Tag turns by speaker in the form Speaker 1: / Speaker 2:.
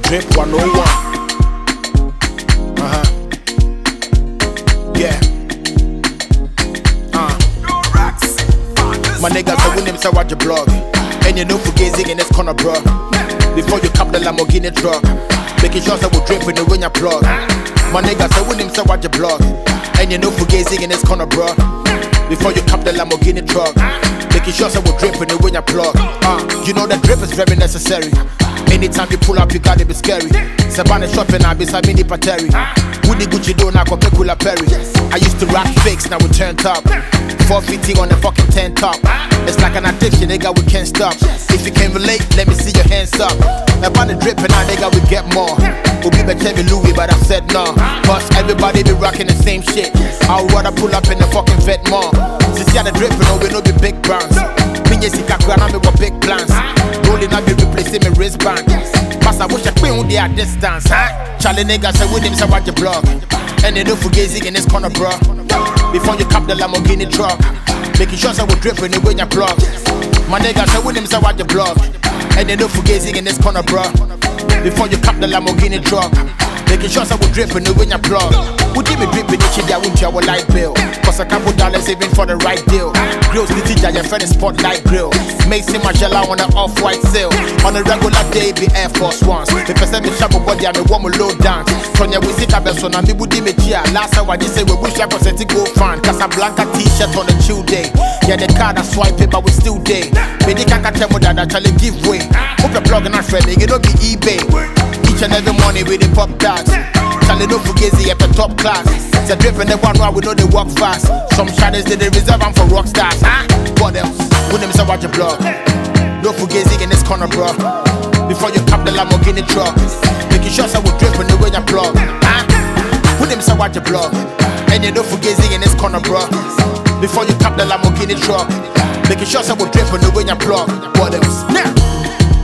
Speaker 1: Drip 101. Yeah. My niggas say when them say watch your blog, and you know Fugazi in this corner, bro. Before you cap the Lamborghini truck, making sure that we drip in the when you plug. My niggas say when them say watch your blog, and you know Fugazi in this corner, bro. Before you cap the Lamborghini truck, making sure that we drip in the when you plug. You know that drip is very necessary. Anytime you pull up, you gotta be scary. Sabana shopping, I be Sabini Pateri. Woody Gucci do now go Pekula Perry. I used to rock fakes, now we turn top. 450 on the fucking 10 top. It's like an addiction, nigga, we can't stop. If you can relate, let me see your hands up. About the dripping, now nigga, we get more. We'll be better than Louis, but I said no. Cause everybody be rocking the same shit. I'll rather pull up in the fucking vet more. Since you the dripping, no, we know the big brands. Minye Sika Grana, me got big plans. Rolling up, be replacing my wristband. But I wish I queen with the distance. Charlie niggas say with him, say watch your blog. And they know Fugazi in this corner, bro. Before you cap the Lamborghini truck, making sure that we dripping it when you plug. My niggas say with him, say watch your blog. And they know Fugazi in this corner, bro. Before you cap the Lamborghini truck, making sure that we dripping it when you plug. Would you be dripping it, I won't your light bill. Cause a couple dollars even for the right deal. Grills the teacher, your friend is spotlight grill. Mason Margiela on an off-white sale. On a regular day, be Air Force Ones. The percent me sharp body, I me want me low down. Sonya we see Cabelson and me would me chia. Last time I just say we wish I could set it go fan. Casablanca t-shirt on a chill day. Yeah, the card I swipe it, but we still day. Me the can't tell me that I actually give way. Hope you're plugging our friend, you know be eBay. Each and every morning with the pop tags. Charlie no Fugazi at the top class. It's a drip and the one where we know they walk fast. Some shadows they reserve them for rock stars. What else? When them say watch your blog. No Fugazi in this corner, bro. Before you cap the Lamborghini truck, making sure that we drip in the way you plug. When them say watch your blog, and you know Fugazi in this corner, bro. Before you cap the Lamborghini truck, making sure that we drip in the way you plug. What else? Now.